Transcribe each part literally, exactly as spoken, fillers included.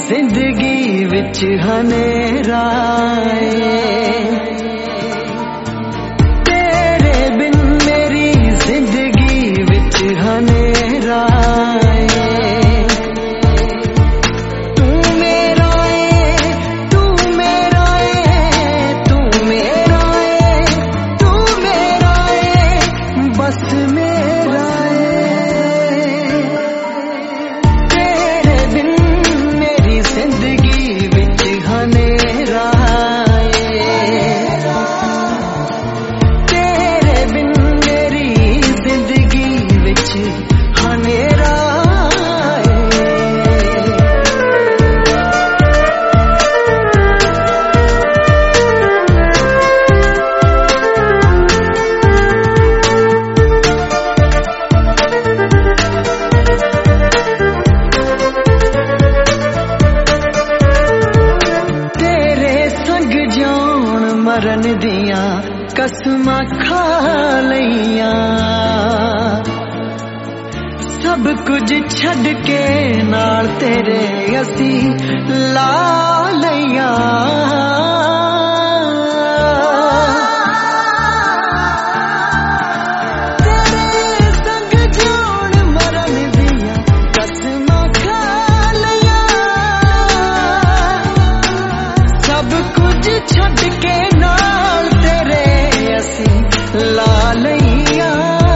जिंदगी विच हनेरा तेरे बिन मेरी जिंदगी विच हनेरा तू मेरा है तू मेरा है तू मेरा है तू मेरा है बस मेरा है तेरे बिन मेरी जिंदगी विच हनेरा तेरे बिन मेरी जिंदगी विच हनेरा मरन दिया कसमां खा लईया सब कुछ छड़ के नाल तेरे असी ला लईया तेरे संग जान मरन दिया कसमां खा लईया सब कुछ छड़ के ला लईया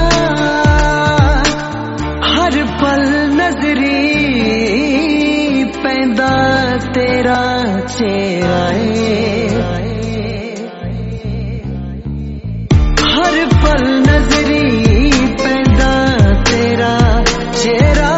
हर पल नजरी पैंदा तेरा चेहरा हर पल नजरी पैंदा तेरा चेहरा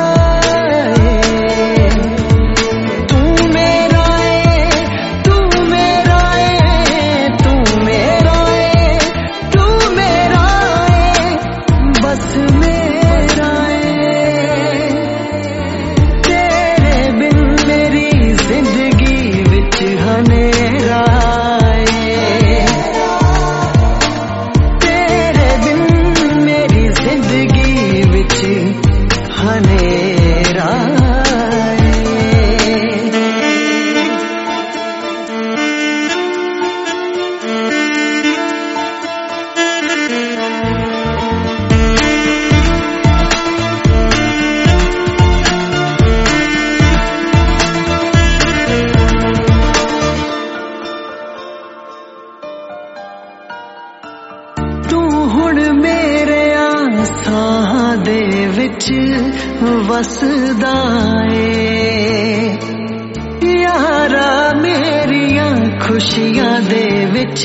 मेरे आसां दे विच वसदा ए यारा मेरियां खुशियां दे विच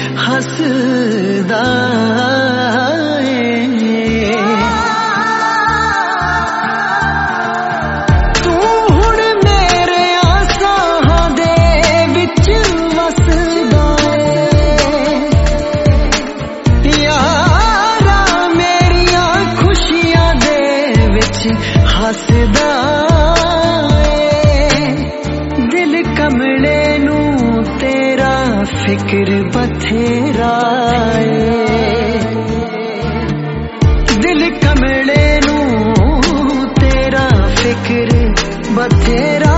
हसदा हसदा दिल कमले नू तेरा फिक्र बथेरा दिल कमले नू तेरा फिक्र बथेरा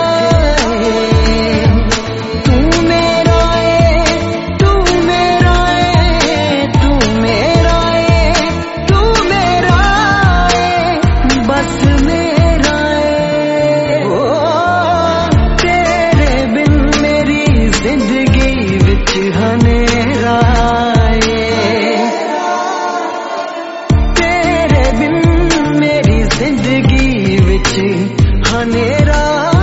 जिंदगी विच हनेरा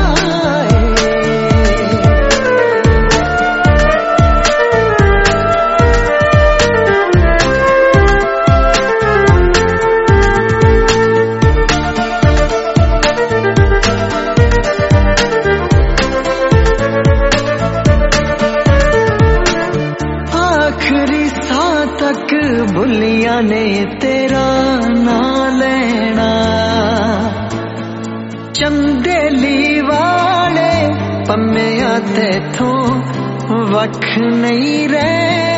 आखिरी सांस तक बुलिया ने तेरा नाम लेना चंदेली वाले पम्मिया तेथों वख नहीं रह